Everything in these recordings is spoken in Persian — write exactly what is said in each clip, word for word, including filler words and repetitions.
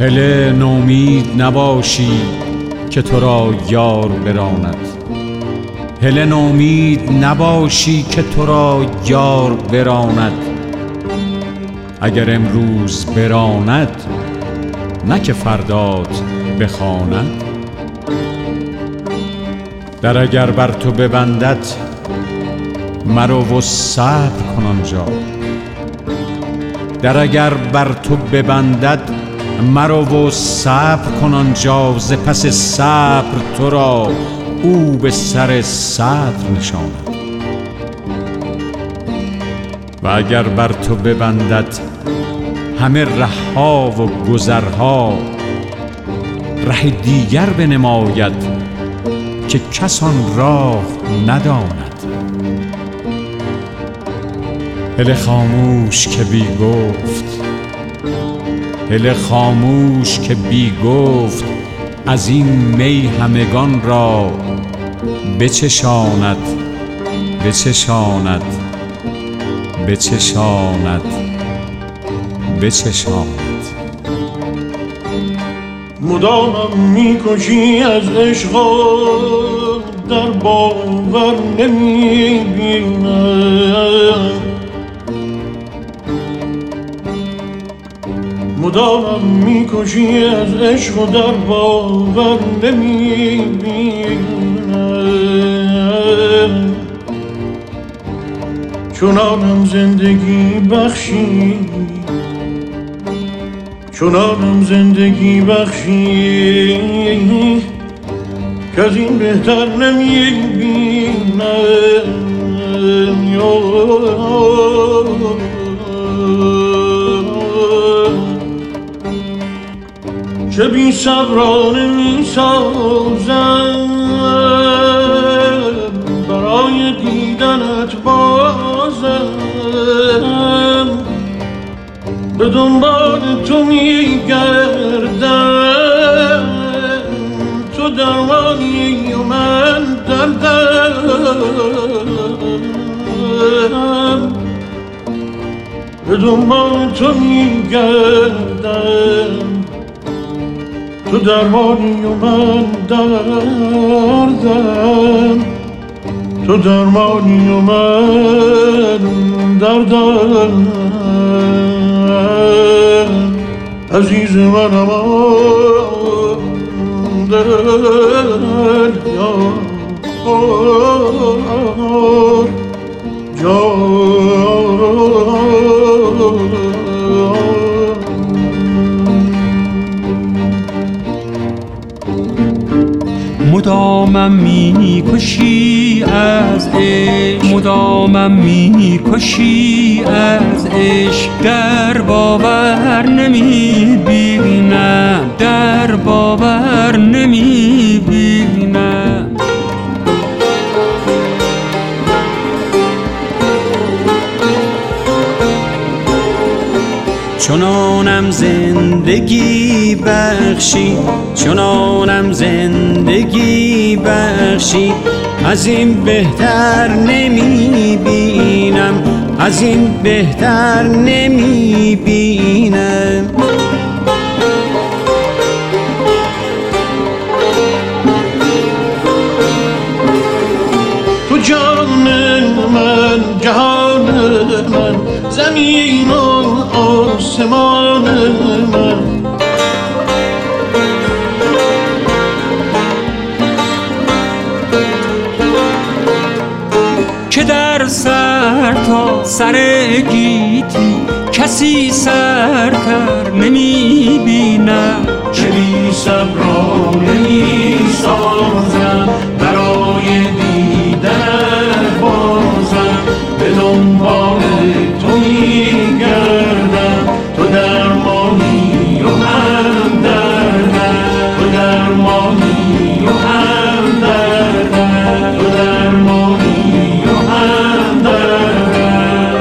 هله نومید نباشی که تو را یار براند. هله نومید نباشی که تو را یار براند. اگر امروز براند نه که فردات بخواند. در اگر بر تو ببندد مرو و صبر کن آنجا. در اگر بر تو ببندد مرو و صبر کن آنجا. ز پس صبر تو را او به سر صدر نشاند. و اگر بر تو ببندد همه رهها و گذرها، ره دیگر بنماید که کس آن راه نداند. هله خاموش که بی گفت، هله خاموش که بی گفت، از این می همگان را بچشاند بچشاند بچشاند بچشاند. مدامم میکشی از عشق در باور نمیبینم. مدامم میکشی از عشق در باور نمیبینم. چنانم زندگی بخشی، چنانم زندگی بخشی که از این بهتر نمیبینم. چه بی صبرانه میسازم برای دیدنت بازم. به دنبال تو میگردم، تو درمانی و من دردم. به دنبال تو میگردم، تو درمانی و من دردم. تو درمانی و من دردم. عزیز منم دل یار جان. مدامم میکشی از عشق، مدامم میکشی از عشق. در باور نمیبینم، در باور نمیبینم. چنانم زندگی بخشی، چنانم زندگی بخشی. از این بهتر نمیبینم، از این بهتر نمیبینم. تو جان من، جهان من، زمین و آسمان من. که در سر تا سر گیتی کسی سرتر نمیبینم. چه بی صبرانه میسازم برای دیدن بازم. به دنبال تو میگردم، تو درمانی و هم دردم. تو درمانی و هم دردم. تو درمانی و هم دردم.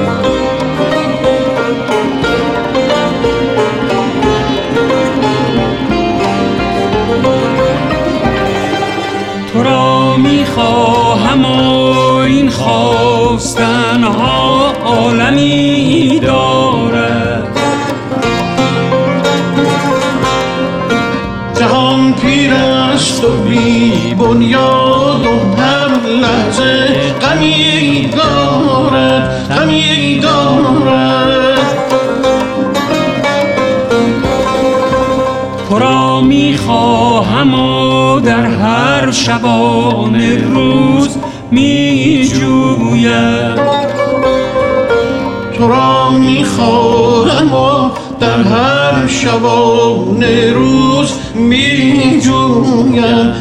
تو را میخواهم و این خواستنها عالمی دارد. بنیاد و هر لحظه غمی دارد غمی دارد. تو را میخواهم و در هر شبانه روز میجویم، تو را میخواهم و در هر شبانه روز میجویم.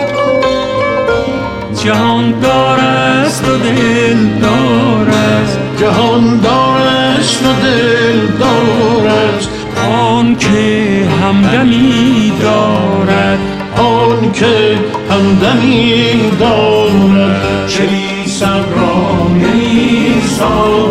جهان دار است و دل دار است، جهان دار است و دل دار است، آن که همدمی دارد آن که همدمی دارد. چه بی صبرانه ای